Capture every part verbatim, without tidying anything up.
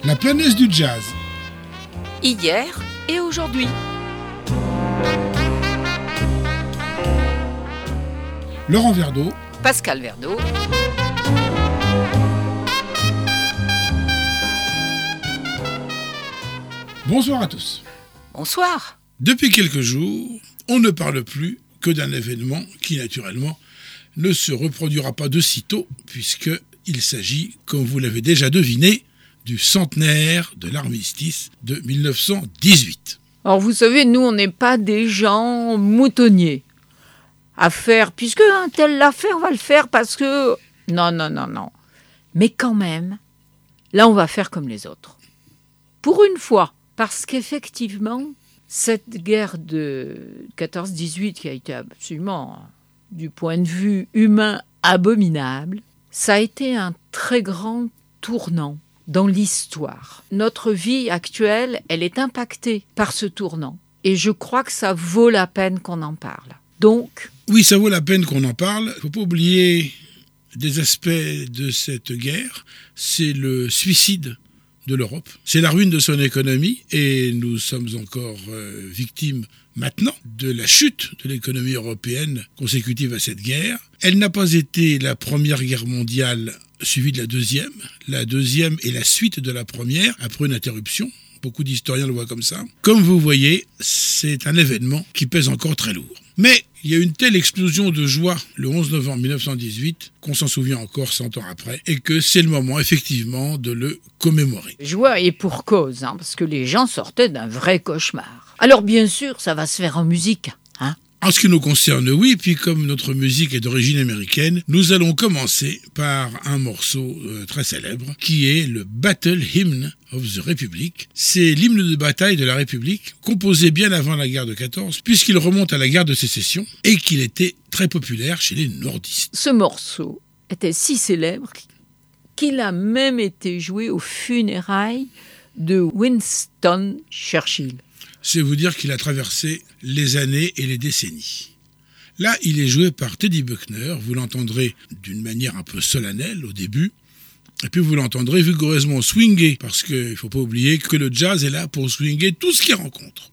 La planète du jazz. Hier et aujourd'hui. Laurent Verdeau. Pascal Verdeau. Bonsoir à tous. Bonsoir. Depuis quelques jours, on ne parle plus que d'un événement qui, naturellement, ne se reproduira pas de sitôt, puisqu'il s'agit, comme vous l'avez déjà deviné, du centenaire de l'armistice de mille neuf cent dix-huit. Alors vous savez, nous, on n'est pas des gens moutonniers à faire, puisque un tel l'a fait, on va le faire parce que... Non, non, non, non. Mais quand même, là, on va faire comme les autres. Pour une fois, parce qu'effectivement, cette guerre de quatorze dix-huit qui a été absolument, du point de vue humain, abominable, ça a été un très grand tournant dans l'histoire. Notre vie actuelle, elle est impactée par ce tournant. Et je crois que ça vaut la peine qu'on en parle. Donc... Oui, ça vaut la peine qu'on en parle. Il ne faut pas oublier des aspects de cette guerre. C'est le suicide de l'Europe. C'est la ruine de son économie. Et nous sommes encore euh, victimes maintenant de la chute de l'économie européenne consécutive à cette guerre. Elle n'a pas été la première guerre mondiale suivie de la deuxième. La deuxième est la suite de la première, après une interruption. Beaucoup d'historiens le voient comme ça. Comme vous voyez, c'est un événement qui pèse encore très lourd. Mais il y a une telle explosion de joie le onze novembre mille neuf cent dix-huit qu'on s'en souvient encore cent ans après et que c'est le moment effectivement de le commémorer. Joie et pour cause, hein, parce que les gens sortaient d'un vrai cauchemar. Alors bien sûr, ça va se faire en musique, hein. En ce qui nous concerne, oui, puis comme notre musique est d'origine américaine, nous allons commencer par un morceau euh, très célèbre, qui est le Battle Hymn of the Republic. C'est l'hymne de bataille de la République, composé bien avant la guerre de quatorze, puisqu'il remonte à la guerre de sécession, et qu'il était très populaire chez les nordistes. Ce morceau était si célèbre qu'il a même été joué aux funérailles de Winston Churchill. C'est vous dire qu'il a traversé les années et les décennies. Là, il est joué par Teddy Buckner, vous l'entendrez d'une manière un peu solennelle au début, et puis vous l'entendrez vigoureusement swinguer, parce qu'il ne faut pas oublier que le jazz est là pour swinguer tout ce qu'il rencontre.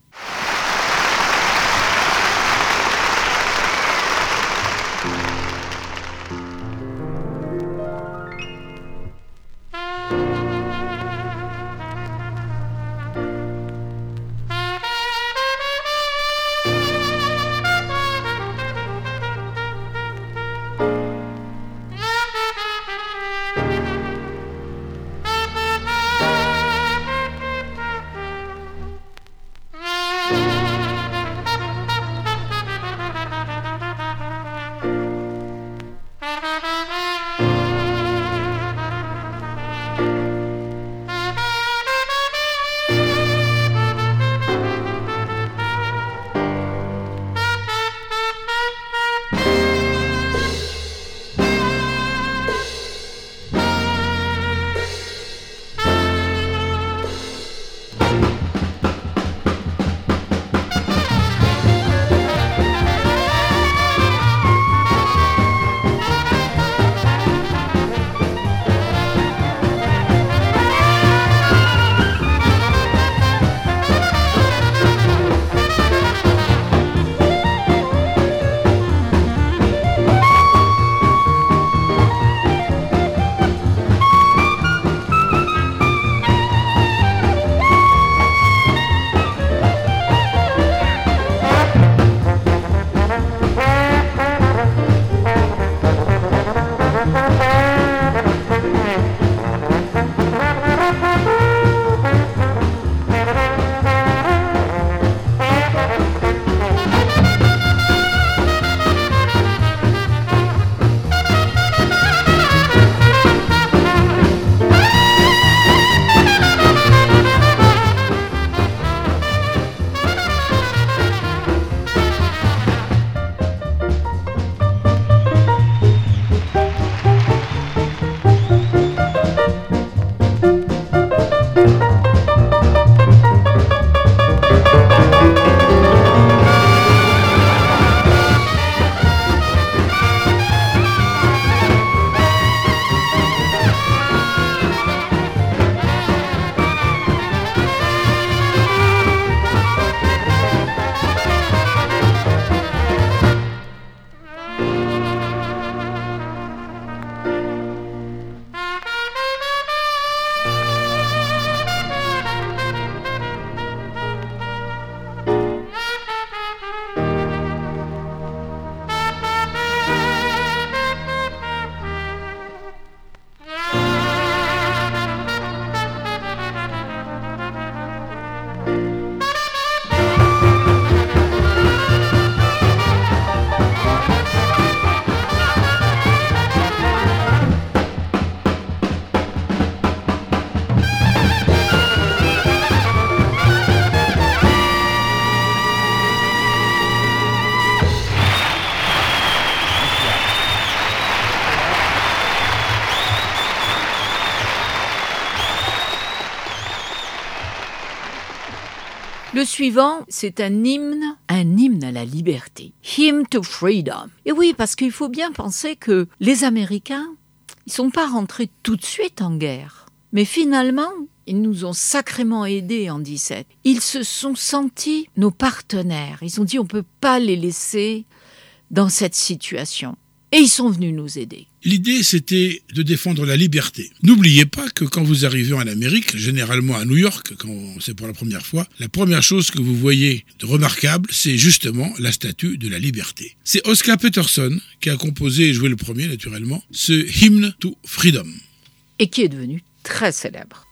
Le suivant, c'est un hymne, un hymne à la liberté. Hymn to freedom. Et oui, parce qu'il faut bien penser que les Américains, ils sont pas rentrés tout de suite en guerre. Mais finalement, ils nous ont sacrément aidés en dix-sept. Ils se sont sentis nos partenaires. Ils ont dit on peut pas les laisser dans cette situation. Et ils sont venus nous aider. L'idée, c'était de défendre la liberté. N'oubliez pas que quand vous arrivez en Amérique, généralement à New York, quand c'est pour la première fois, la première chose que vous voyez de remarquable, c'est justement la statue de la liberté. C'est Oscar Peterson qui a composé et joué le premier, naturellement, ce Hymn to Freedom. Et qui est devenu très célèbre.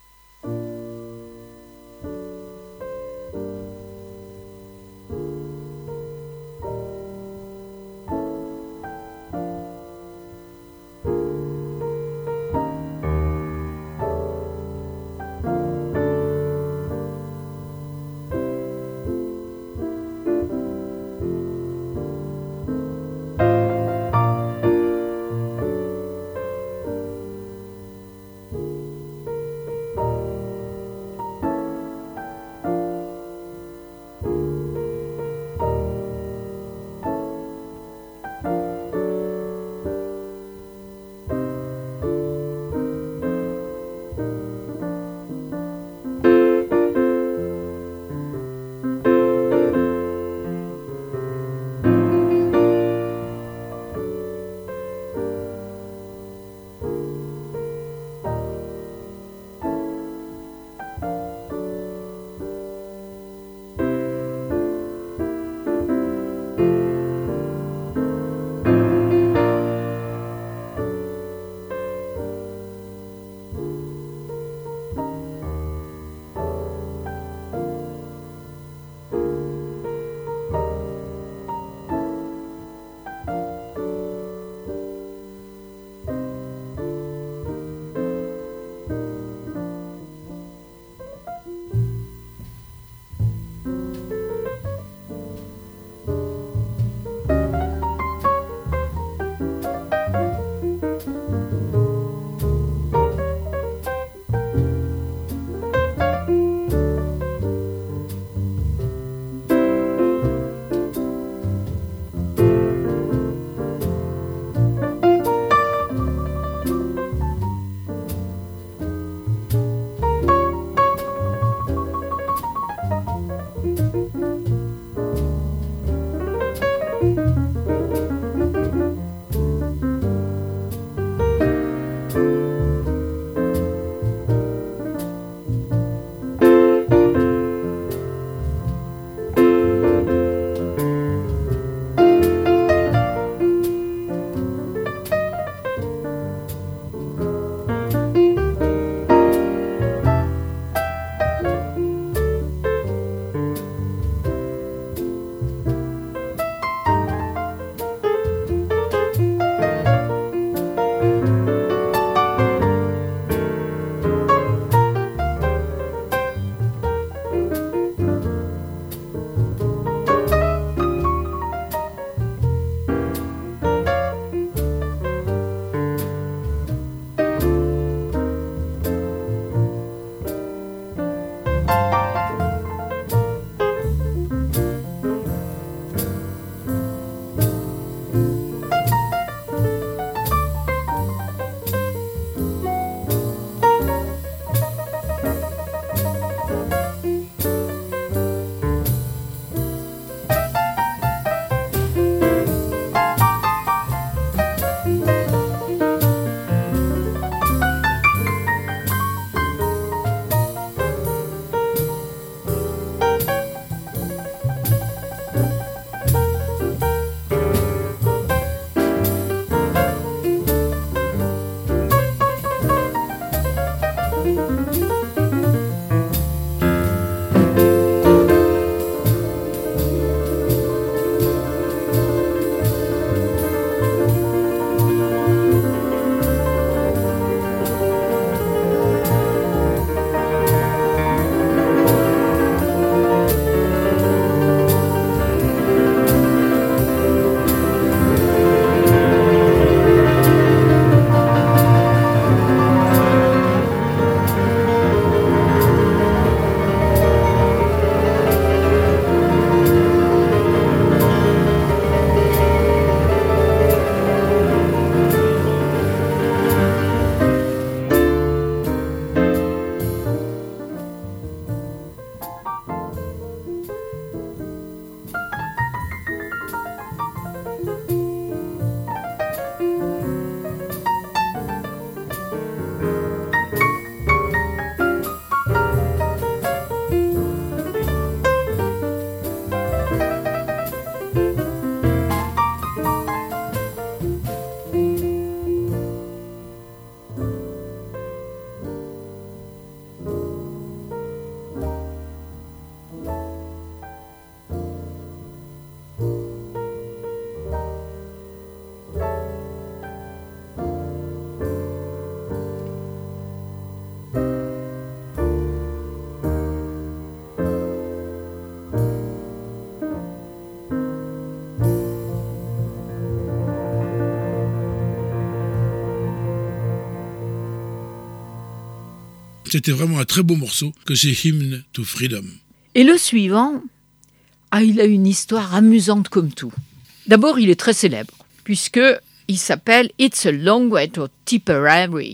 C'était vraiment un très beau morceau que c'est Hymn to Freedom. Et le suivant, ah, il a une histoire amusante comme tout. D'abord, il est très célèbre, puisqu'il s'appelle « It's a Long Way to Tipperary ».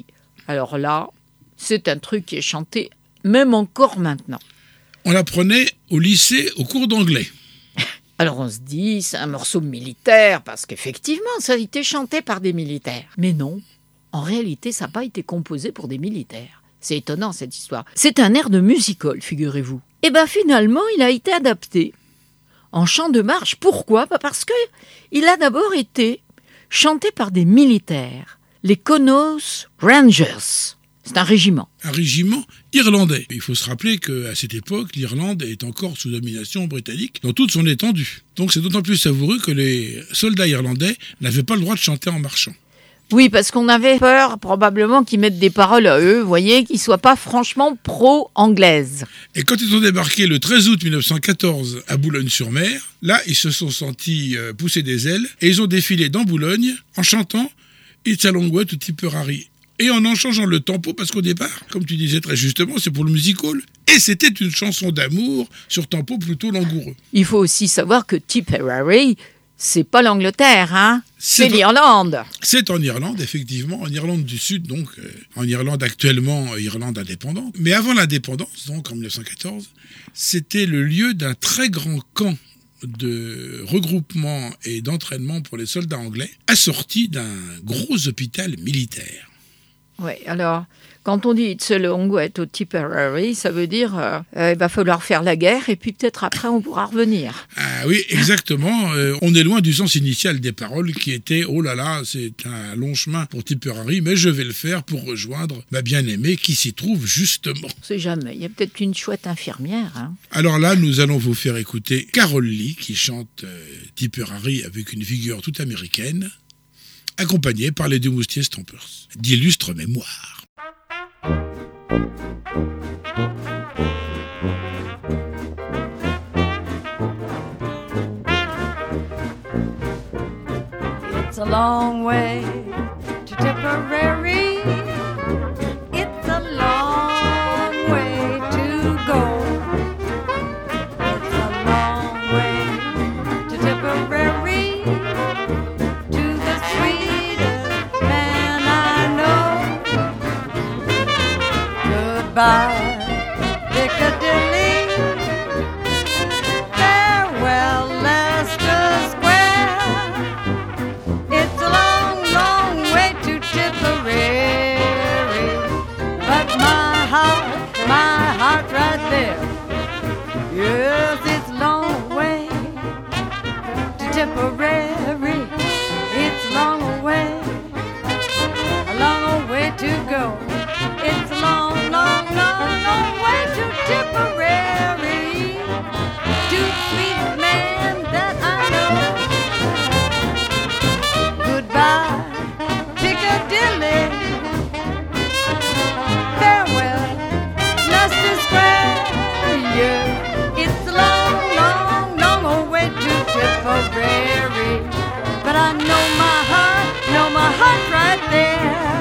Alors là, c'est un truc qui est chanté même encore maintenant. On l'apprenait au lycée au cours d'anglais. Alors on se dit, c'est un morceau militaire, parce qu'effectivement, ça a été chanté par des militaires. Mais non, en réalité, ça n'a pas été composé pour des militaires. C'est étonnant, cette histoire. C'est un air de music-hall, figurez-vous. Et bien finalement, il a été adapté en chant de marche. Pourquoi ? Parce qu'il a d'abord été chanté par des militaires, les Connaught Rangers. C'est un régiment. Un régiment irlandais. Il faut se rappeler qu'à cette époque, l'Irlande est encore sous domination britannique dans toute son étendue. Donc c'est d'autant plus savoureux que les soldats irlandais n'avaient pas le droit de chanter en marchant. Oui, parce qu'on avait peur probablement qu'ils mettent des paroles à eux, vous voyez, qu'ils ne soient pas franchement pro-anglaises. Et quand ils ont débarqué le treize août mille neuf cent quatorze à Boulogne-sur-Mer, là, ils se sont sentis euh, pousser des ailes et ils ont défilé dans Boulogne en chantant « It's a long way to Tipperary ». Et en en changeant le tempo, parce qu'au départ, comme tu disais très justement, c'est pour le music-hall. Et c'était une chanson d'amour sur tempo plutôt langoureux. Il faut aussi savoir que Tipperary, c'est pas l'Angleterre, hein, c'est, c'est l'Irlande. C'est en Irlande, effectivement, en Irlande du Sud, donc euh, en Irlande actuellement, Irlande indépendante. Mais avant l'indépendance, donc en mille neuf cent quatorze, c'était le lieu d'un très grand camp de regroupement et d'entraînement pour les soldats anglais, assorti d'un gros hôpital militaire. Oui, alors, quand on dit « It's a long way to Tipperary », ça veut dire euh, euh, il va falloir faire la guerre et puis peut-être après on pourra revenir. Ah oui, exactement. euh, on est loin du sens initial des paroles qui était « Oh là là, c'est un long chemin pour Tipperary, mais je vais le faire pour rejoindre ma bien-aimée qui s'y trouve justement. » On ne sait jamais, il y a peut-être une chouette infirmière. Hein. Alors là, nous allons vous faire écouter Carol Lee qui chante euh, Tipperary avec une figure toute américaine, accompagné par les deux moustiers Stompers, d'illustres mémoires. It's a long way to Tipperary. It's a long way to go. It's a long way to Tipperary. Goodbye, Piccadilly. Farewell, Leicester Square. It's a long, long way to Tipperary, but my heart, my heart's right there. Yes, it's a long way to Tipperary. It's a long way, a long way to go. It's a long, long, long, long way to Tipperary, to the sweet man that I know. Goodbye, Piccadilly. Farewell, Leicester Square. Yeah, it's a long, long, long way to Tipperary, but I know my heart, know my heart's right there.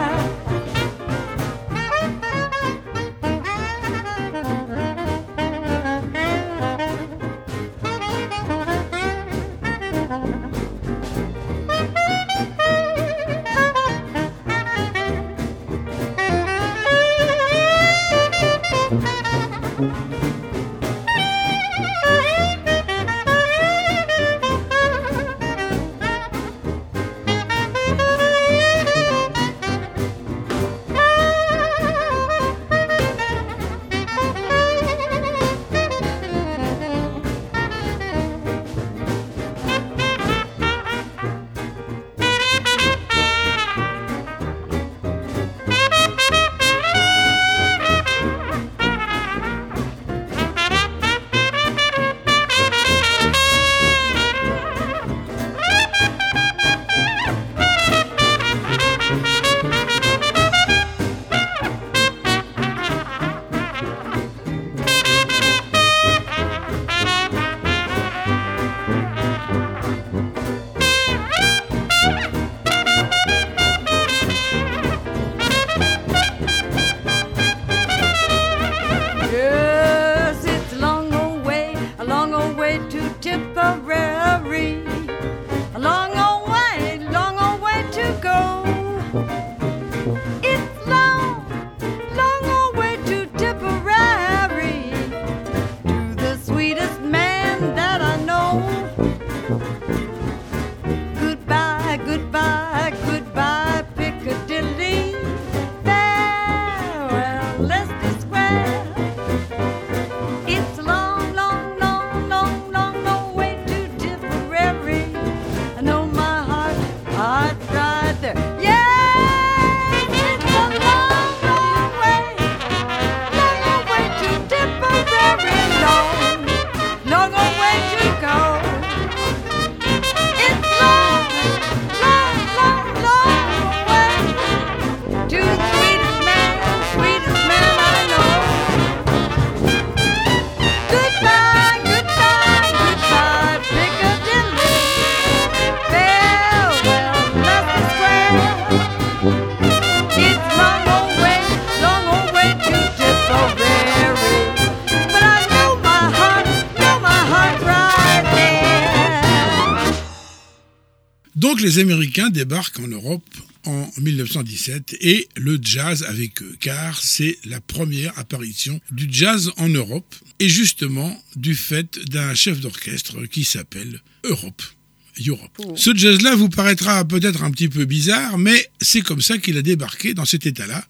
Donc les Américains débarquent en Europe en dix-neuf cent dix-sept et le jazz avec eux, car c'est la première apparition du jazz en Europe, et justement du fait d'un chef d'orchestre qui s'appelle Europe. Europe. Oh. Ce jazz-là vous paraîtra peut-être un petit peu bizarre, mais c'est comme ça qu'il a débarqué dans cet état-là.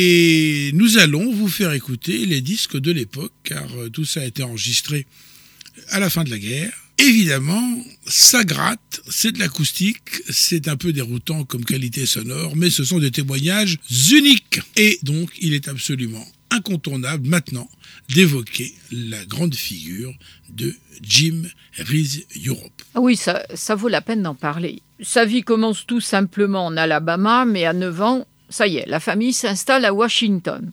Et nous allons vous faire écouter les disques de l'époque, car tout ça a été enregistré à la fin de la guerre. Évidemment, ça gratte, c'est de l'acoustique, c'est un peu déroutant comme qualité sonore, mais ce sont des témoignages uniques. Et donc, il est absolument incontournable maintenant d'évoquer la grande figure de Jim Reeves Europe. Ah oui, ça, ça vaut la peine d'en parler. Sa vie commence tout simplement en Alabama, mais à neuf ans, ça y est, la famille s'installe à Washington.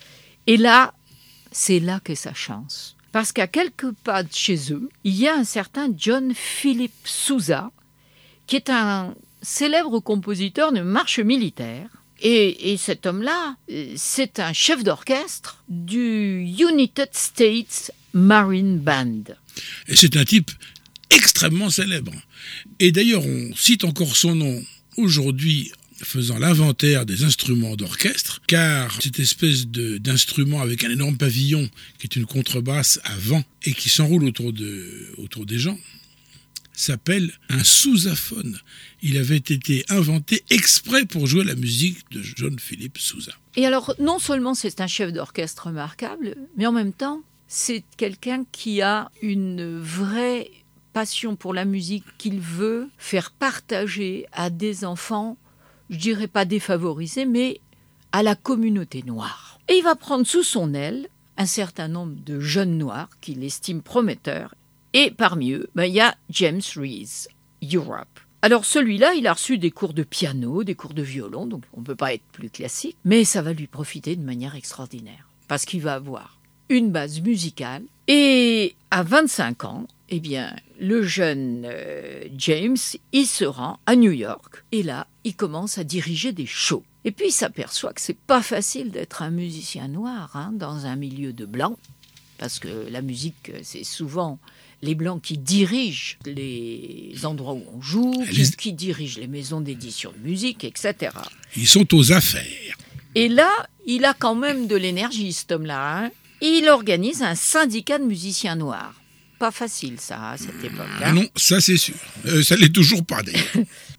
Et là, c'est là qu'est sa chance. Parce qu'à quelques pas de chez eux, il y a un certain John Philip Sousa, qui est un célèbre compositeur de marche militaire. Et, et cet homme-là, c'est un chef d'orchestre du United States Marine Band. Et c'est un type extrêmement célèbre. Et d'ailleurs, on cite encore son nom aujourd'hui faisant l'inventaire des instruments d'orchestre, car cette espèce de, d'instrument avec un énorme pavillon qui est une contrebasse à vent et qui s'enroule autour, de, autour des gens, s'appelle un sousaphone. Il avait été inventé exprès pour jouer la musique de John Philip Sousa. Et alors, non seulement c'est un chef d'orchestre remarquable, mais en même temps, c'est quelqu'un qui a une vraie passion pour la musique qu'il veut faire partager à des enfants, je dirais pas défavorisés, mais à la communauté noire. Et il va prendre sous son aile un certain nombre de jeunes noirs qu'il estime prometteurs. Et parmi eux, ben, il y a James Reeves Europe. Alors celui-là, il a reçu des cours de piano, des cours de violon, donc on ne peut pas être plus classique, mais ça va lui profiter de manière extraordinaire, parce qu'il va avoir une base musicale. Et à vingt-cinq ans, eh bien, le jeune euh, James, il se rend à New York, et là, il commence à diriger des shows. Et puis il s'aperçoit que c'est pas facile d'être un musicien noir hein, dans un milieu de blancs, parce que la musique, c'est souvent les Blancs qui dirigent les endroits où on joue, qui, les... qui dirigent les maisons d'édition de musique, et cetera. Ils sont aux affaires. Et là, il a quand même de l'énergie, cet homme-là. Hein. Il organise un syndicat de musiciens noirs. Pas facile, ça, à cette époque. Hein. Ah non, ça c'est sûr. Euh, ça l'est toujours pas, d'ailleurs.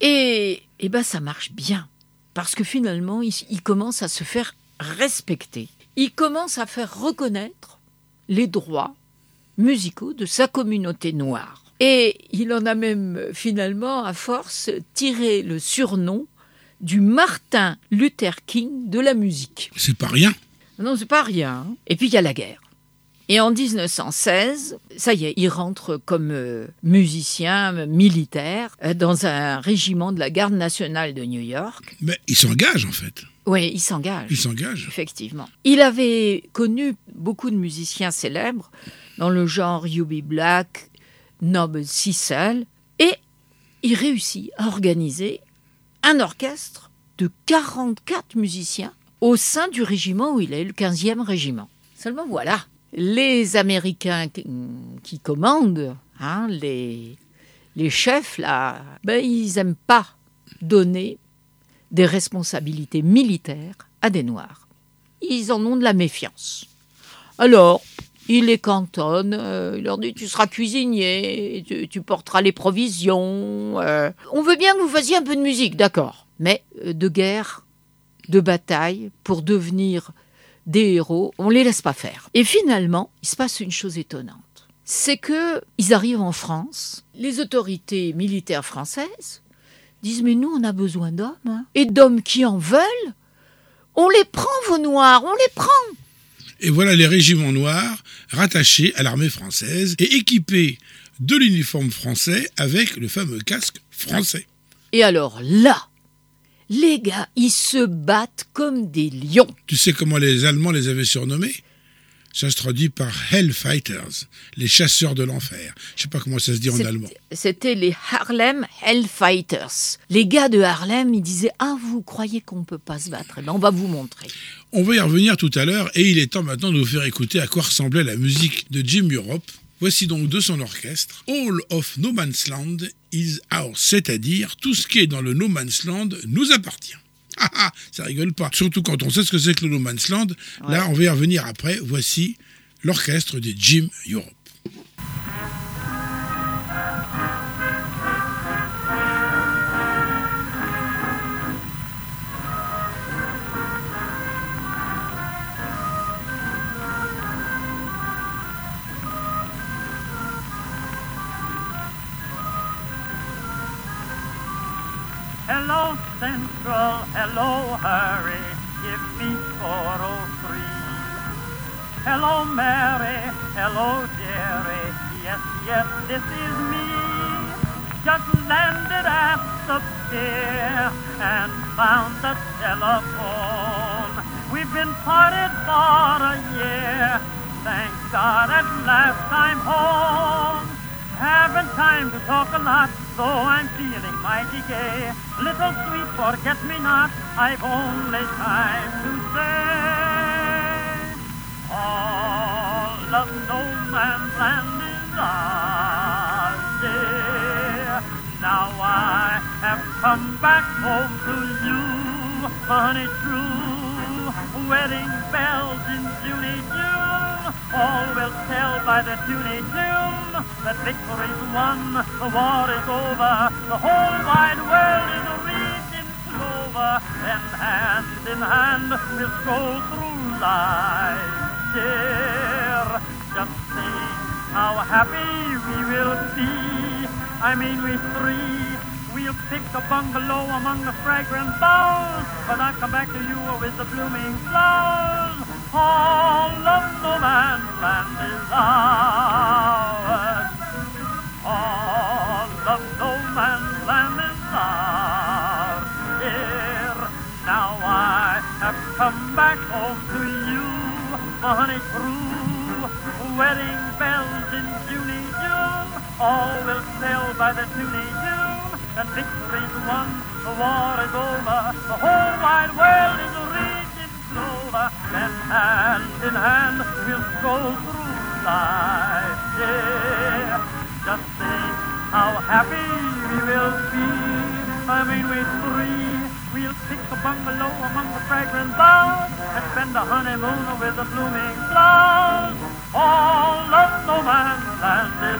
et et ben, ça marche bien. Parce que finalement, il, il commence à se faire respecter. Il commence à faire reconnaître les droits musicaux de sa communauté noire. Et il en a même finalement, à force, tiré le surnom du Martin Luther King de la musique. C'est pas rien. Non, c'est pas rien. Et puis il y a la guerre. Et en dix-neuf cent seize, ça y est, il rentre comme euh, musicien militaire euh, dans un régiment de la garde nationale de New York. Mais il s'engage en fait. Oui, il s'engage. Il s'engage. Effectivement. Il avait connu beaucoup de musiciens célèbres dans le genre Eubie Black, Noble Sissle, et il réussit à organiser un orchestre de quarante-quatre musiciens au sein du régiment où il est, le quinzième régiment. Seulement voilà, les Américains qui commandent, hein, les, les chefs, là, ben, ils n'aiment pas donner des responsabilités militaires à des Noirs. Ils en ont de la méfiance. Alors, il les cantonne, euh, il leur dit « tu seras cuisinier, tu, tu porteras les provisions, euh, on veut bien que vous fassiez un peu de musique, d'accord. Mais euh, de guerre, de bataille, pour devenir des héros, on ne les laisse pas faire. » Et finalement, il se passe une chose étonnante. C'est qu'ils arrivent en France, les autorités militaires françaises disent « mais nous, on a besoin d'hommes, hein. Et d'hommes qui en veulent, on les prend, vos Noirs, on les prend !» Et voilà les régiments noirs rattachés à l'armée française et équipés de l'uniforme français avec le fameux casque français. Et alors là, les gars, ils se battent comme des lions. Tu sais comment les Allemands les avaient surnommés ? Ça se traduit par Hellfighters, les chasseurs de l'enfer. Je ne sais pas comment ça se dit en C'est, allemand. C'était les Harlem Hellfighters. Les gars de Harlem, ils disaient « Ah, vous croyez qu'on ne peut pas se battre ? Eh ben, on va vous montrer. » On va y revenir tout à l'heure et il est temps maintenant de vous faire écouter à quoi ressemblait la musique de Jim Europe. Voici donc de son orchestre All of No Man's Land is ours, c'est-à-dire tout ce qui est dans le No Man's Land nous appartient. Ah ah, ça rigole pas. Surtout quand on sait ce que c'est que le No Man's Land. Ouais. Là, on va y revenir après. Voici l'orchestre des Jim Europe. Hello, Central, hello, hurry, give me four oh three. Hello, Mary, hello, dearie, yes, yes, this is me. Just landed at the pier and found the telephone. We've been parted for a year, thank God at last I'm home. Haven't time to talk a lot, though I'm feeling mighty gay. Little sweet forget-me-not, I've only time to say, all of no man's land is ours, dear. Now I have come back home to you, honey true. Wedding bells in Junie, June, all will tell by the tuney tune that victory's won, the war is over, the whole wide world is wreathed in clover, and hand in hand we'll stroll through life, dear. Just think how happy we will be, I mean we three. We'll pick a bungalow among the fragrant boughs, but I'll come back to you with the blooming flowers. All of no man's land is ours. All of no man's land is ours, dear. Now I have come back home to you, my honey true. Wedding bells in Junie, June, all will sail by the tuney tune. And victory's won, the war is over, the whole wide world is wreathed in clover, and hand in hand we'll stroll through life, dear. Just think how happy we will be, I mean we three. We'll pick a bungalow among the fragrant boughs and spend a honeymoon with the blooming flowers. All of no man's land is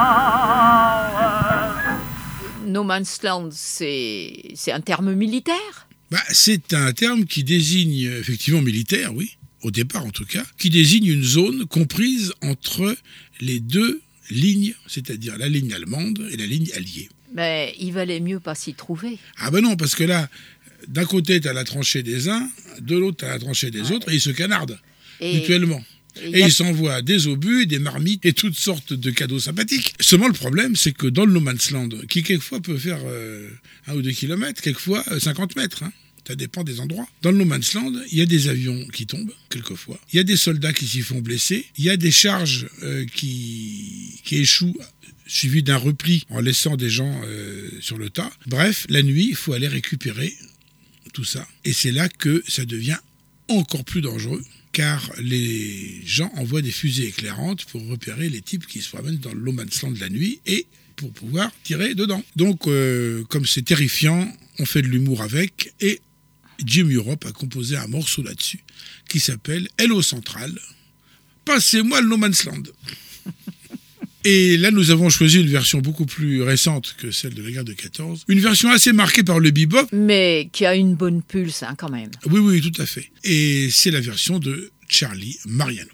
ours. No Man's Land, c'est, c'est un terme militaire ? Bah, c'est un terme qui désigne, effectivement militaire, oui, au départ en tout cas, qui désigne une zone comprise entre les deux lignes, c'est-à-dire la ligne allemande et la ligne alliée. Mais il valait mieux pas s'y trouver. Ah ben non, parce que là, d'un côté, tu as la tranchée des uns, de l'autre, tu as la tranchée des ouais. autres, et ils se canardent et... mutuellement. Et, et a... ils s'envoient des obus, des marmites et toutes sortes de cadeaux sympathiques. Seulement le problème, c'est que dans le No Man's Land, qui quelquefois peut faire euh, un ou deux kilomètres, quelquefois euh, cinquante mètres, hein, ça dépend des endroits. Dans le No Man's Land, il y a des avions qui tombent, quelquefois. Il y a des soldats qui s'y font blesser. Il y a des charges euh, qui, qui échouent, suivies d'un repli en laissant des gens euh, sur le tas. Bref, la nuit, il faut aller récupérer tout ça. Et c'est là que ça devient encore plus dangereux, car les gens envoient des fusées éclairantes pour repérer les types qui se promènent dans le No Man's Land de la nuit et pour pouvoir tirer dedans. Donc, euh, comme c'est terrifiant, on fait de l'humour avec, et Jim Europe a composé un morceau là-dessus qui s'appelle « Hello Central, passez-moi le No Man's Land ». Et là, nous avons choisi une version beaucoup plus récente que celle de la guerre de quatorze. Une version assez marquée par le bebop. Mais qui a une bonne pulse, hein, quand même. Oui, oui, tout à fait. Et c'est la version de Charlie Mariano.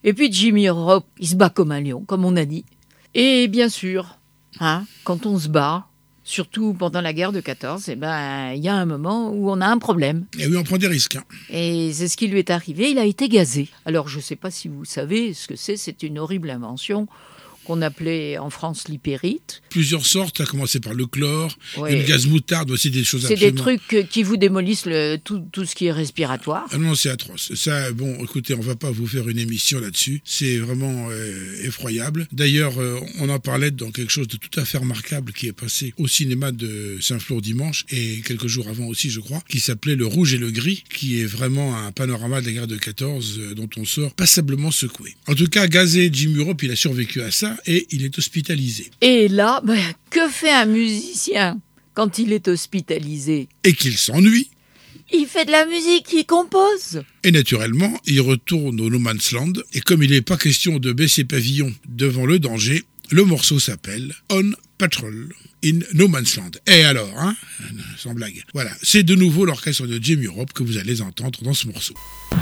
Et puis Jimmy Europe, il se bat comme un lion, comme on a dit. Et bien sûr, hein, quand on se bat, surtout pendant la guerre de quatorze, eh ben, il y a un moment où on a un problème. Et oui, on prend des risques. Hein. Et c'est ce qui lui est arrivé, il a été gazé. Alors je ne sais pas si vous savez ce que c'est, c'est une horrible invention qu'on appelait en France l'hypérite. Plusieurs sortes, à commencer par le chlore, Ouais. et le gaz moutarde, aussi des choses C'est absolument... des trucs qui vous démolissent le, tout, tout ce qui est respiratoire. Ah non, c'est atroce. Ça, bon, écoutez, on va pas vous faire une émission là-dessus. C'est vraiment euh, effroyable. D'ailleurs, euh, on en parlait dans quelque chose de tout à fait remarquable qui est passé au cinéma de Saint-Flour dimanche, et quelques jours avant aussi, je crois, qui s'appelait Le Rouge et le Gris, qui est vraiment un panorama de la guerre de quatorze euh, dont on sort passablement secoué. En tout cas, gazé, Jim Europe, il a survécu à ça et il est hospitalisé. Et là, ben, que fait un musicien quand il est hospitalisé? Et qu'il s'ennuie. Il fait de la musique, il compose. Et naturellement, il retourne au No Man's Land. Et comme il n'est pas question de baisser pavillon devant le danger, le morceau s'appelle On Patrol in No Man's Land. Et alors, hein, sans blague. Voilà, c'est de nouveau l'orchestre de Jim Europe que vous allez entendre dans ce morceau.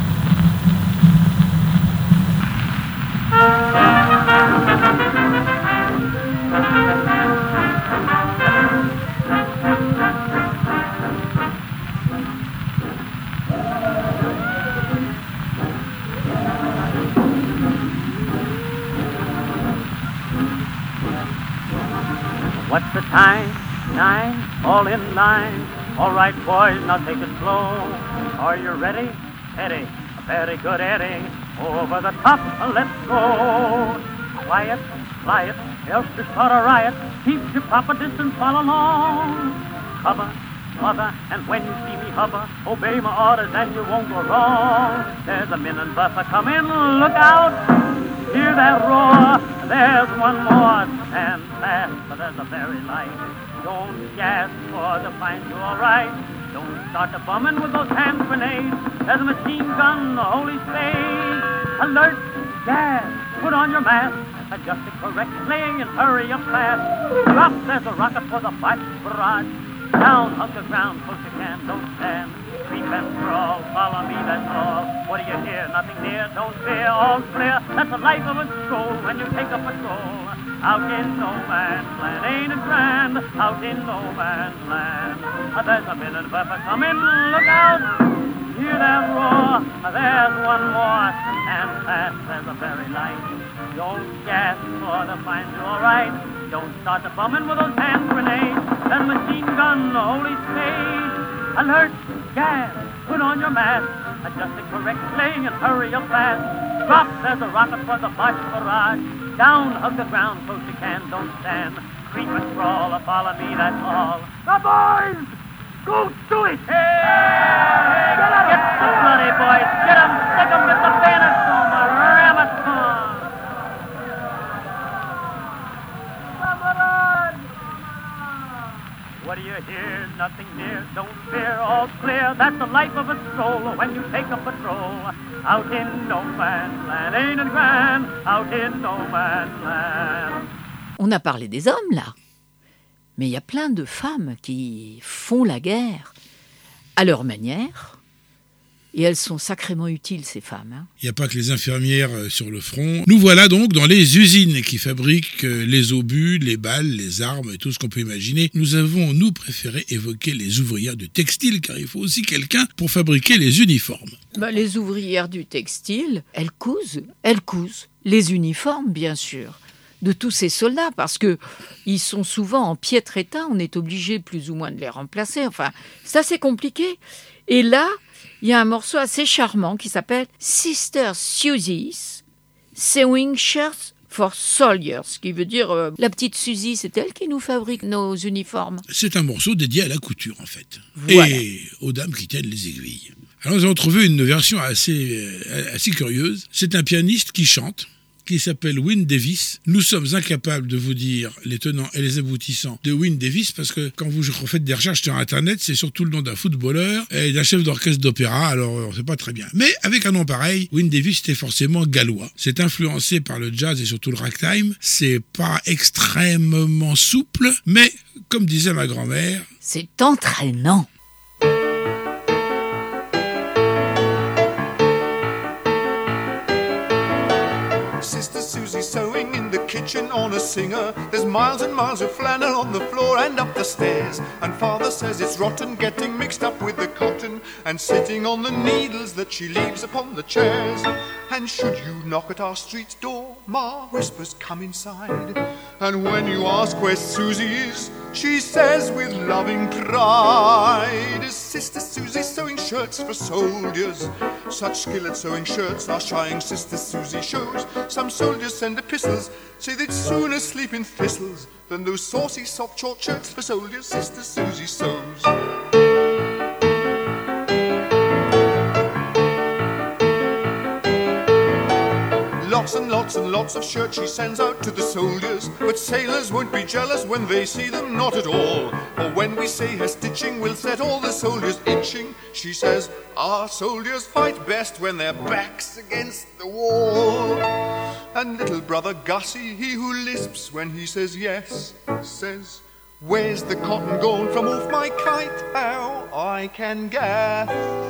What's the time? Nine, all in line. All right, boys, now take it slow. Are you ready? Eddie, very good, Eddie. Over the top, let's go. Quiet, quiet, else you start a riot. Keep your proper distance, follow along. Cover, mother, and when you see me hover, obey my orders and you won't go wrong. There's a minute buffer coming, look out. Hear that roar, there's one more. Stand fast, for there's a very light. Don't gas, for to find you all right. Don't start a bumming with those hand grenades. There's a machine gun, the holy spade. Alert, gas, put on your mask. Adjust it correctly and hurry up fast. Drop, there's a rocket for the bike barrage. Down, hug the ground, close you can, don't stand. Creep and crawl, follow me, that's all. What do you hear? Nothing near, don't fear, all's clear. That's the life of a stroll when you take a patrol. Out in no man's land, ain't it grand? Out in no man's land. There's a minute pepper coming, look out. Hear that roar, there's one more. And fast as a very light. Don't gas for to find you all right. Don't start the bumming with those hand grenades. That machine gun, the holy spade. Alert, gas, put on your mask. Adjust it correctly and hurry up fast. Drop, there's a rocket for the Bosch barrage. Down, hug the ground close you can, don't stand. Creep and crawl, follow me, that's all. The boys, go to it! Hey! Get up! Get the bloody boys, get them, stick them with the bayonets on the ram it on. What do you hear? Nothing near, don't fear, all's clear. That's the life of a stroll when you take a patrol. Out in no man's land, ain't it grand? Out in no man's land. On a parlé des hommes, là. Mais il y a plein de femmes qui font la guerre à leur manière. Et elles sont sacrément utiles, ces femmes. Hein. Il n'y a pas que les infirmières euh, sur le front. Nous voilà donc dans les usines qui fabriquent euh, les obus, les balles, les armes et tout ce qu'on peut imaginer. Nous avons, nous, préféré évoquer les ouvrières du textile, car il faut aussi quelqu'un pour fabriquer les uniformes. Bah, les ouvrières du textile, elles cousent, elles cousent. Les uniformes, bien sûr, de tous ces soldats, parce que ils sont souvent en piètre état. On est obligé plus ou moins de les remplacer. Enfin, c'est assez compliqué. Et là, il y a un morceau assez charmant qui s'appelle Sister Susie's Sewing Shirts for Soldiers, ce qui veut dire euh, la petite Suzy, c'est elle qui nous fabrique nos uniformes. C'est un morceau dédié à la couture, en fait. Voilà. Et aux dames qui tiennent les aiguilles. Alors nous avons trouvé une version assez, euh, assez curieuse. C'est un pianiste qui chante, qui s'appelle Wyn Davis. Nous sommes incapables de vous dire les tenants et les aboutissants de Wyn Davis, parce que quand vous faites des recherches sur Internet, c'est surtout le nom d'un footballeur et d'un chef d'orchestre d'opéra, alors on ne sait pas très bien. Mais avec un nom pareil, Wyn Davis était forcément gallois. C'est influencé par le jazz et surtout le ragtime. C'est pas extrêmement souple, mais comme disait ma grand-mère, C'est entraînant. itching on a singer. There's miles and miles of flannel on the floor and up the stairs. And father says it's rotten, getting mixed up with the cotton and sitting on the needles that she leaves upon the chairs. And should you knock at our street door, Ma whispers, come inside. And when you ask where Susie is, she says with loving pride, Sister Susie sewing shirts for soldiers. Such skill at sewing shirts our shying Sister Susie shows. Some soldiers send epistles, say they'd sooner sleep in thistles than those saucy soft short shirts for soldiers Sister Susie sews. Lots and lots and lots of shirts she sends out to the soldiers, but sailors won't be jealous when they see them, not at all. For when we say her stitching will set all the soldiers itching, she says, our soldiers fight best when their backs against the wall. And little brother Gussie, he who lisps when he says yes, says, where's the cotton gone from off my kite? How I can gaff.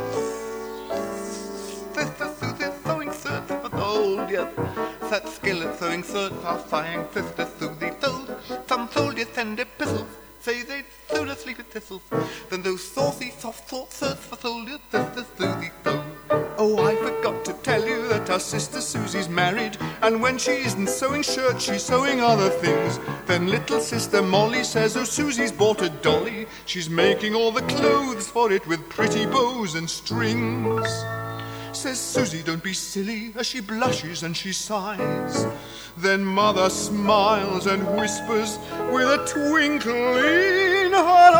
That skill at sewing shirts are sighing Sister Susie sews. Some soldiers send epistles, say they'd sooner sleep in thistles than those saucy soft short shirts for soldiers Sister Susie sews. Oh, I forgot to tell you that our Sister Susie's married, and when she isn't sewing shirts, she's sewing other things. Then little Sister Molly says, oh, Susie's bought a dolly. She's making all the clothes for it with pretty bows and strings. Says Susie, don't be silly, as she blushes and she sighs. Then Mother smiles and whispers with a twinkle in her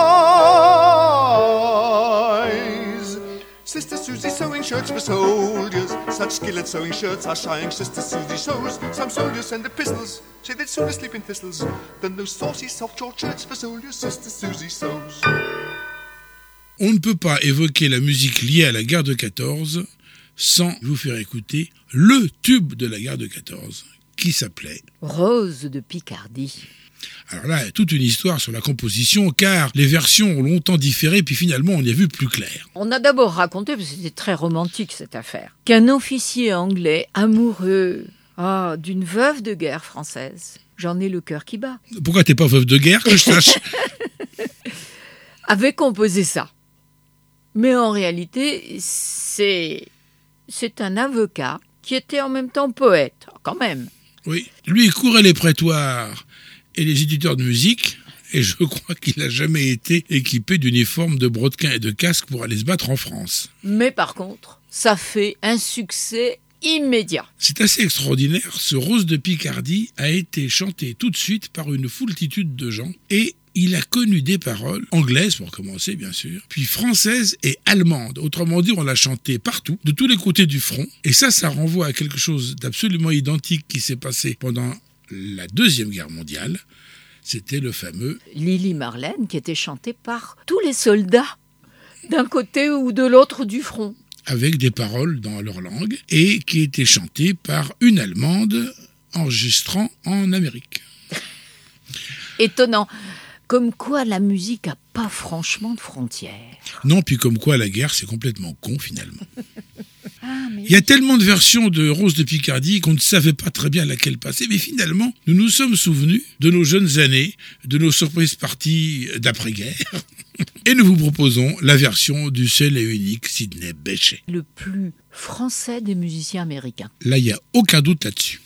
eyes, Sister Susie sewing shirts for soldiers. Such skill at sewing shirts our shying Sister Susie sews. Some soldiers send epistles, say they'd sooner sleep in thistles than those saucy soft short shirts for soldiers Sister Susie sews. On ne peut pas évoquer la musique liée à la guerre de quatorze sans vous faire écouter le tube de la guerre de quatorze, qui s'appelait Rose de Picardie. Alors là, toute une histoire sur la composition, car les versions ont longtemps différé, puis finalement on y a vu plus clair. On a d'abord raconté, parce que c'était très romantique cette affaire, qu'un officier anglais amoureux ah, d'une veuve de guerre française, j'en ai le cœur qui bat. Pourquoi t'es pas veuve de guerre, que je sache? Avait composé ça. Mais en réalité, c'est, c'est un avocat qui était en même temps poète, quand même. Oui, lui il courait les prétoires et les éditeurs de musique, et je crois qu'il n'a jamais été équipé d'uniforme, de brodequins et de casque pour aller se battre en France. Mais par contre, ça fait un succès immédiat. C'est assez extraordinaire, ce Rose de Picardie a été chanté tout de suite par une foultitude de gens, et il a connu des paroles anglaises pour commencer bien sûr, puis françaises et allemandes. Autrement dit, on l'a chanté partout, de tous les côtés du front. Et ça, ça renvoie à quelque chose d'absolument identique qui s'est passé pendant la Deuxième Guerre mondiale. C'était le fameux Lili Marlène qui était chanté par tous les soldats, d'un côté ou de l'autre du front. Avec des paroles dans leur langue et qui était chanté par une Allemande enregistrant en Amérique. Étonnant. Comme quoi la musique n'a pas franchement de frontières. Non, puis comme quoi la guerre, c'est complètement con finalement. Ah, mais... Il y a tellement de versions de Rose de Picardie qu'on ne savait pas très bien laquelle passer, mais finalement, nous nous sommes souvenus de nos jeunes années, de nos surprises parties d'après-guerre, et nous vous proposons la version du seul et unique Sidney Bechet. Le plus français des musiciens américains. Là, il n'y a aucun doute là-dessus.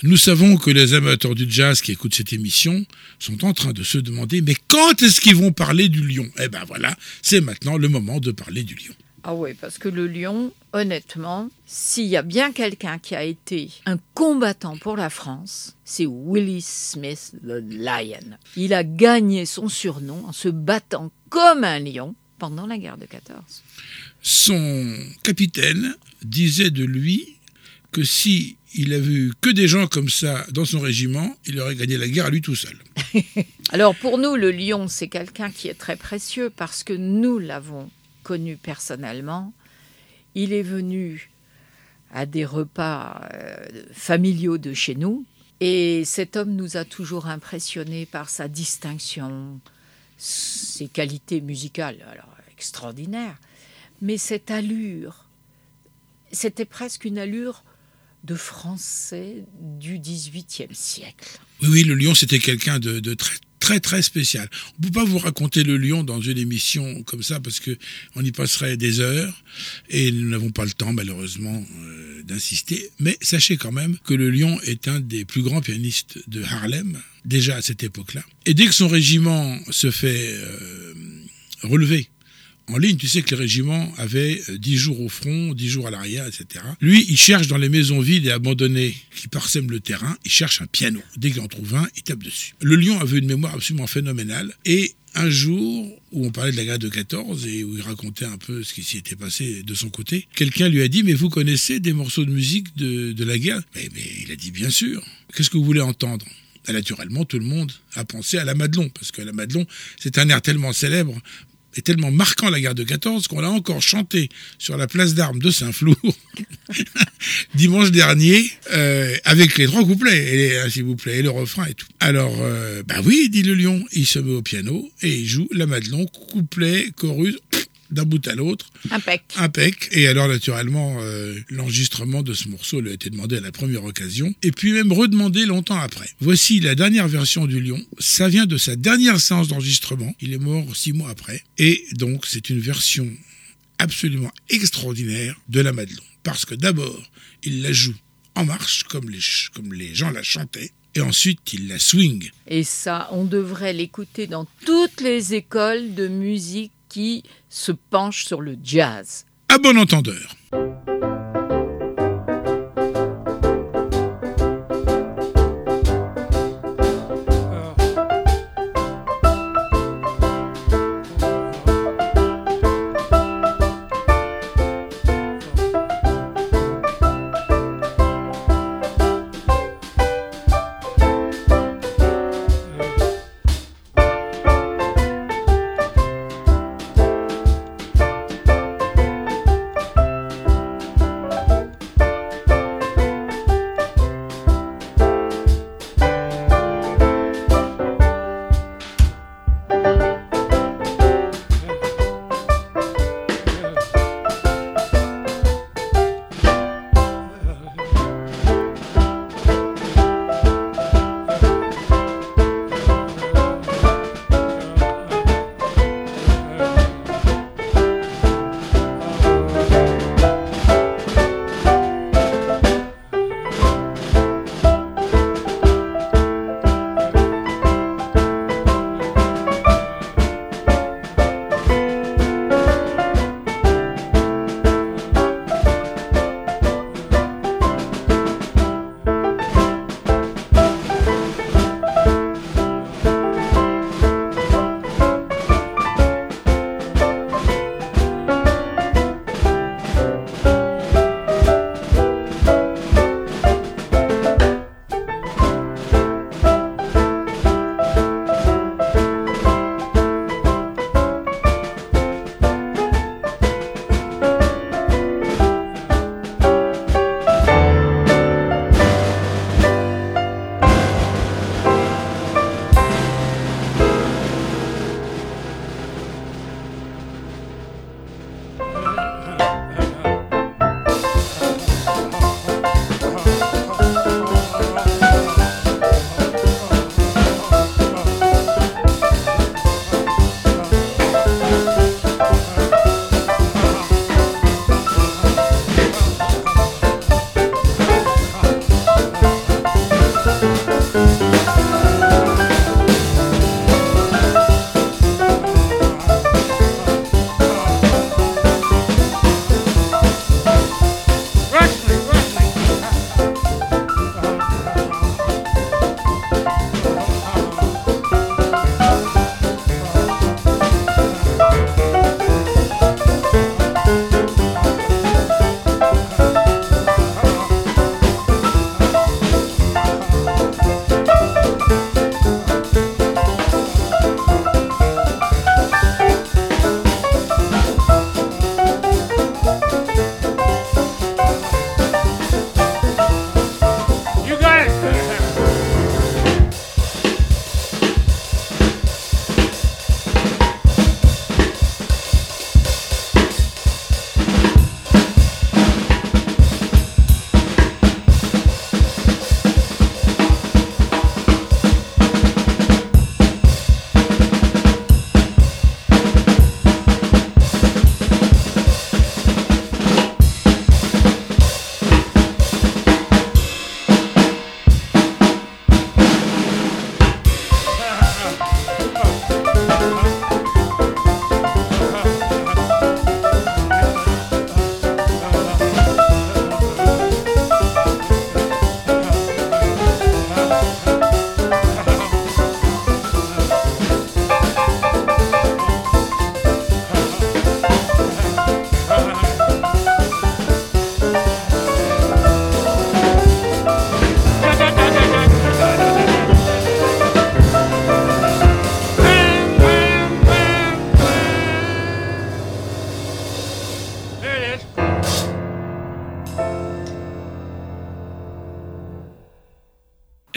Nous savons que les amateurs du jazz qui écoutent cette émission sont en train de se demander mais quand est-ce qu'ils vont parler du lion ? Eh ben voilà, c'est maintenant le moment de parler du lion. Ah oui, parce que le lion, honnêtement, s'il y a bien quelqu'un qui a été un combattant pour la France, c'est Willie Smith the Lion. Il a gagné son surnom en se battant comme un lion pendant la guerre de quatorze. Son capitaine disait de lui que si il avait eu que des gens comme ça dans son régiment, il aurait gagné la guerre à lui tout seul. Alors pour nous, le lion, c'est quelqu'un qui est très précieux parce que nous l'avons connu personnellement. Il est venu à des repas euh, familiaux de chez nous et cet homme nous a toujours impressionnés par sa distinction, ses qualités musicales, alors extraordinaires, mais cette allure, c'était presque une allure de Français du dix-huitième siècle. Oui, oui, le lion, c'était quelqu'un de, de très, très, très spécial. On ne peut pas vous raconter le lion dans une émission comme ça parce qu'on y passerait des heures et nous n'avons pas le temps, malheureusement, euh, d'insister. Mais sachez quand même que le lion est un des plus grands pianistes de Harlem, déjà à cette époque-là. Et dès que son régiment se fait euh, relever en ligne, tu sais que les régiments avaient dix jours au front, dix jours à l'arrière, et cetera. Lui, il cherche dans les maisons vides et abandonnées qui parsèment le terrain, il cherche un piano. Dès qu'il en trouve un, il tape dessus. Le lion avait une mémoire absolument phénoménale. Et un jour, où on parlait de la guerre de quatorze et où il racontait un peu ce qui s'y était passé de son côté, quelqu'un lui a dit « Mais vous connaissez des morceaux de musique de, de la guerre ?» mais, mais il a dit « Bien sûr. Qu'est-ce que vous voulez entendre ?» Et naturellement, tout le monde a pensé à la Madelon, parce que la Madelon, c'est un air tellement célèbre est tellement marquant la guerre de quatorze qu'on l'a encore chanté sur la place d'armes de Saint-Flour dimanche dernier euh, avec les trois couplets, et les, s'il vous plaît, et le refrain et tout. Alors, euh, bah oui, dit le lion, il se met au piano et il joue la Madelon, couplet, chorus, d'un bout à l'autre. Impec. Impec. Et alors, naturellement, euh, l'enregistrement de ce morceau lui a été demandé à la première occasion, et puis même redemandé longtemps après. Voici la dernière version du Lion. Ça vient de sa dernière séance d'enregistrement. Il est mort six mois après. Et donc, c'est une version absolument extraordinaire de la Madelon. Parce que d'abord, il la joue en marche, comme les, comme les gens la chantaient. Et ensuite, il la swing. Et ça, on devrait l'écouter dans toutes les écoles de musique qui se penchent sur le jazz. À bon entendeur.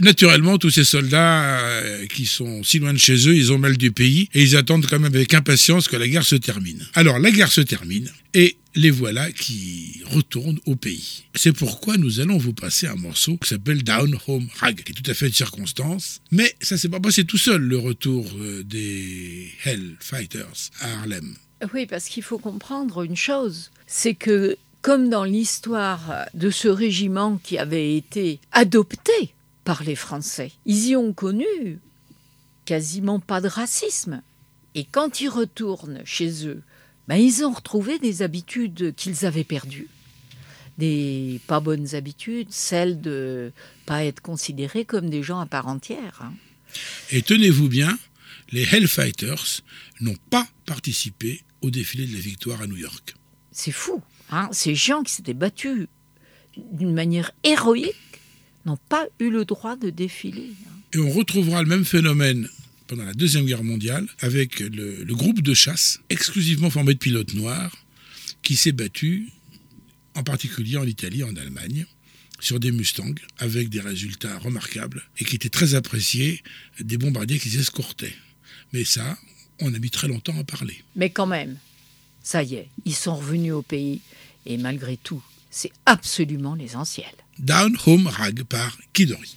naturellement, tous ces soldats euh, qui sont si loin de chez eux, ils ont mal du pays et ils attendent quand même avec impatience que la guerre se termine. Alors, la guerre se termine et les voilà qui retournent au pays. C'est pourquoi nous allons vous passer un morceau qui s'appelle Down Home Rag, qui est tout à fait de circonstance. Mais ça s'est pas passé tout seul, le retour euh, des Hellfighters à Harlem. Oui, parce qu'il faut comprendre une chose, c'est que comme dans l'histoire de ce régiment qui avait été adopté par les Français, ils y ont connu quasiment pas de racisme. Et quand ils retournent chez eux, ben ils ont retrouvé des habitudes qu'ils avaient perdues. Des pas bonnes habitudes, celles de pas être considérés comme des gens à part entière. Hein. Et tenez-vous bien, les Hellfighters n'ont pas participé au défilé de la victoire à New York. C'est fou. Hein. Ces gens qui s'étaient battus d'une manière héroïque n'ont pas eu le droit de défiler. Hein. Et on retrouvera le même phénomène pendant la Deuxième Guerre mondiale avec le, le groupe de chasse exclusivement formé de pilotes noirs qui s'est battu, en particulier en Italie, en Allemagne, sur des Mustangs avec des résultats remarquables et qui étaient très appréciés des bombardiers qu'ils escortaient. Mais ça, on a mis très longtemps à parler. Mais quand même, ça y est, ils sont revenus au pays et malgré tout, c'est absolument l'essentiel. Down Home Rag par Kid Ory.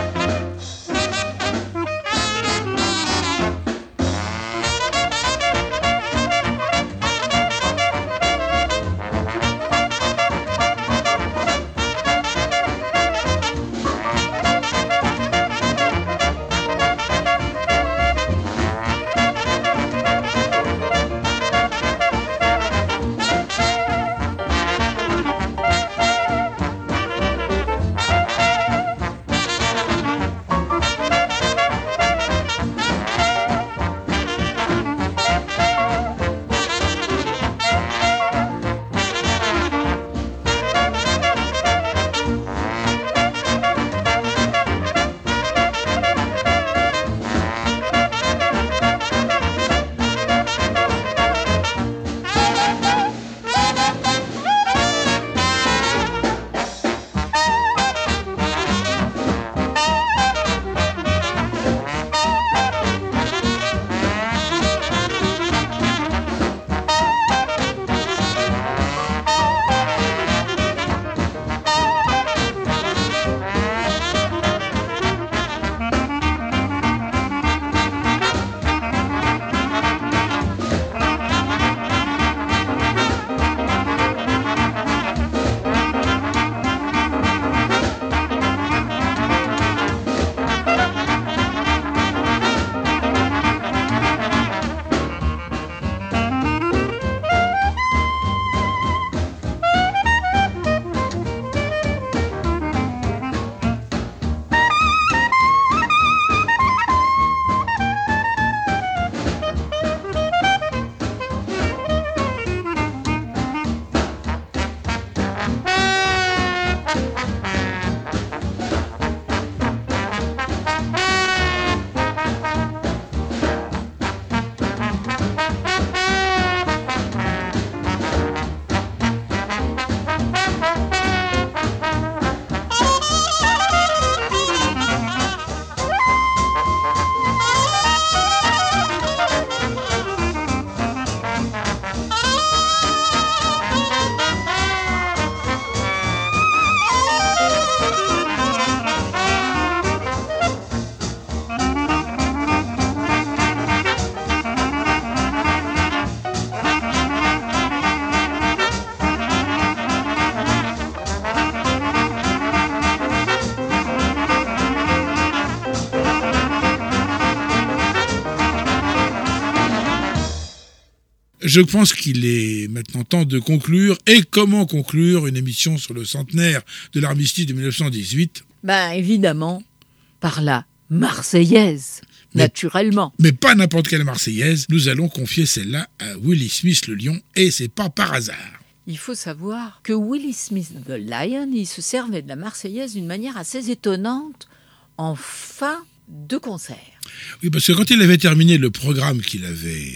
Je pense qu'il est maintenant temps de conclure. Et comment conclure une émission sur le centenaire de l'armistice de dix-neuf cent dix-huit ? Ben évidemment, par la Marseillaise, mais, naturellement. Mais pas n'importe quelle Marseillaise. Nous allons confier celle-là à Willie Smith le Lion, et c'est pas par hasard. Il faut savoir que Willie Smith the Lion, il se servait de la Marseillaise d'une manière assez étonnante en fin de concert. Oui, parce que quand il avait terminé le programme qu'il avait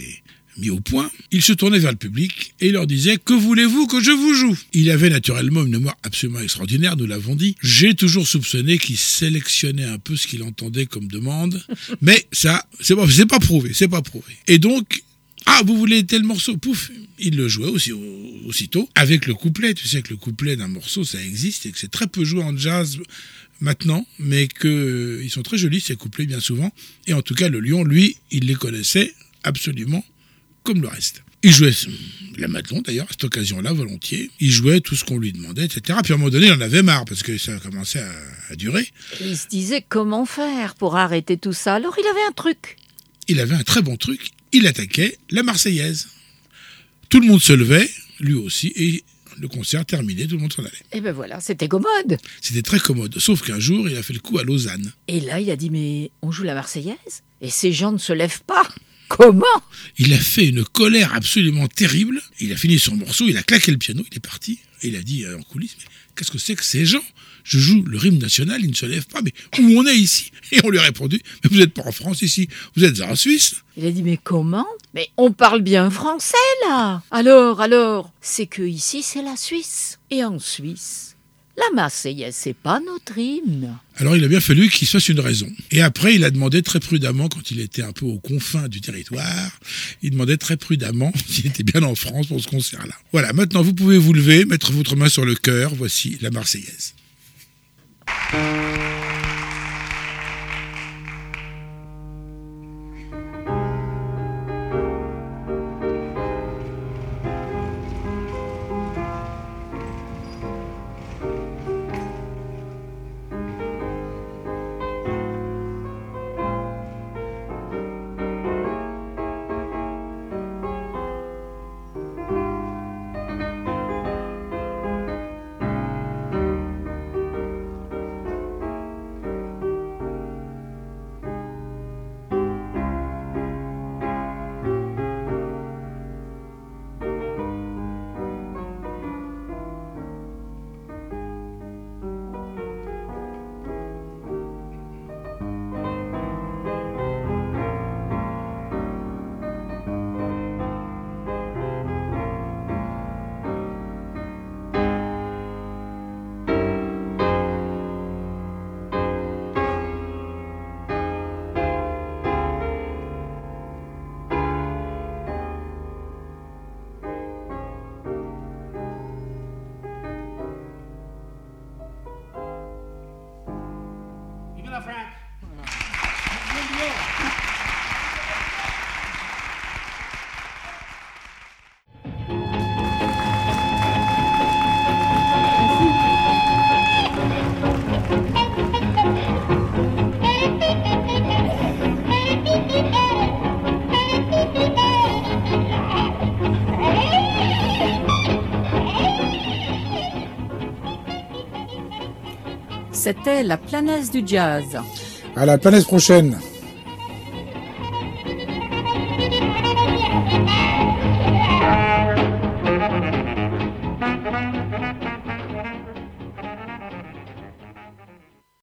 mis au point, il se tournait vers le public et il leur disait « Que voulez-vous que je vous joue ?» Il avait naturellement une mémoire absolument extraordinaire, nous l'avons dit. J'ai toujours soupçonné qu'il sélectionnait un peu ce qu'il entendait comme demande, mais ça, c'est pas, c'est pas prouvé, c'est pas prouvé. Et donc, ah, vous voulez tel morceau, pouf, il le jouait aussi, aussitôt, avec le couplet. Tu sais que le couplet d'un morceau, ça existe et que c'est très peu joué en jazz maintenant, mais qu'ils euh, sont très jolis, ces couplets, bien souvent. Et en tout cas, le lion, lui, il les connaissait absolument comme le reste. Il jouait la Madelon, d'ailleurs, à cette occasion-là, volontiers. Il jouait tout ce qu'on lui demandait, et cetera. Puis à un moment donné, il en avait marre, parce que ça commençait à, à durer. Et il se disait comment faire pour arrêter tout ça. Alors il avait un truc. Il avait un très bon truc. Il attaquait la Marseillaise. Tout le monde se levait, lui aussi, et le concert terminé, tout le monde s'en allait. Et ben voilà, c'était commode. C'était très commode, sauf qu'un jour, il a fait le coup à Lausanne. Et là, il a dit, mais on joue la Marseillaise et ces gens ne se lèvent pas. Comment ? Il a fait une colère absolument terrible. Il a fini son morceau, il a claqué le piano, il est parti. Et il a dit euh, en coulisses, mais qu'est-ce que c'est que ces gens ? Je joue le hymne national, ils ne se lèvent pas, mais où on est ici ? Et on lui a répondu, mais vous n'êtes pas en France ici, vous êtes en Suisse. Il a dit, mais comment ? Mais on parle bien français là. Alors, alors, c'est que ici c'est la Suisse. Et en Suisse, la Marseillaise, c'est pas notre hymne. Alors il a bien fallu qu'il se fasse une raison. Et après, il a demandé très prudemment, quand il était un peu aux confins du territoire, il demandait très prudemment s'il était bien en France pour ce concert-là. Voilà, maintenant vous pouvez vous lever, mettre votre main sur le cœur, voici la Marseillaise. C'était la planète du jazz. À la planète prochaine.